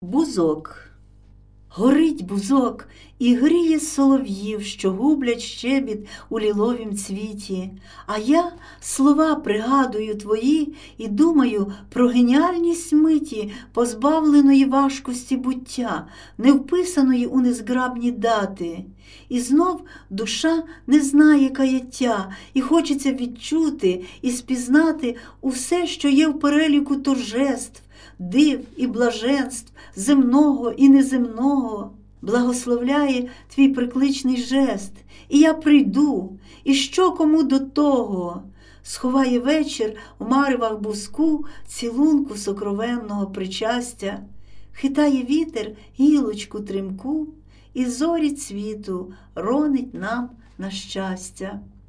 Бузок. Горить бузок і гріє солов'їв, що гублять щебіт у ліловім цвіті. А я слова пригадую твої і думаю про геніальність миті, позбавленої важкості буття, не вписаної у незграбні дати. І знов душа не знає каяття, і хочеться відчути і спізнати усе, що є в переліку торжеств, див і блаженств, земного і неземного. Благословляє твій прикличний жест, і я прийду, і що кому до того? Сховає вечір в маревах бузку цілунку сокровенного причастя, хитає вітер гілочку тримку, і зорі цвіту ронить нам на щастя.